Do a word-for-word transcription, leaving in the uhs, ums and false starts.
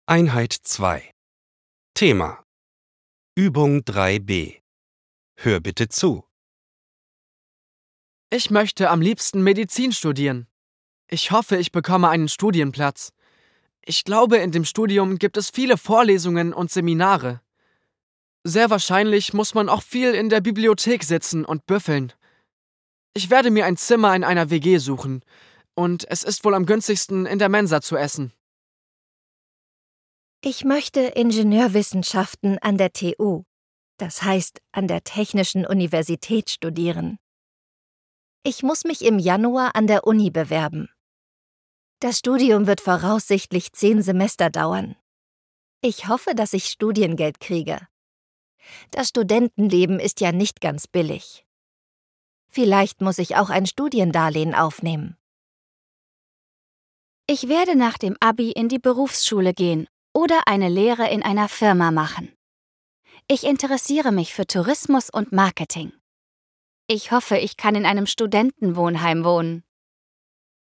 Einheit zwei. Thema: Übung drei b. Hör bitte zu. Ich möchte am liebsten Medizin studieren. Ich hoffe, ich bekomme einen Studienplatz. Ich glaube, in dem Studium gibt es viele Vorlesungen und Seminare. Sehr wahrscheinlich muss man auch viel in der Bibliothek sitzen und büffeln. Ich werde mir ein Zimmer in einer W G suchen. Und es ist wohl am günstigsten, in der Mensa zu essen. Ich möchte Ingenieurwissenschaften an der T U, das heißt an der Technischen Universität, studieren. Ich muss mich im Januar an der Uni bewerben. Das Studium wird voraussichtlich zehn Semester dauern. Ich hoffe, dass ich Studiengeld kriege. Das Studentenleben ist ja nicht ganz billig. Vielleicht muss ich auch ein Studiendarlehen aufnehmen. Ich werde nach dem Abi in die Berufsschule gehen oder eine Lehre in einer Firma machen. Ich interessiere mich für Tourismus und Marketing. Ich hoffe, ich kann in einem Studentenwohnheim wohnen.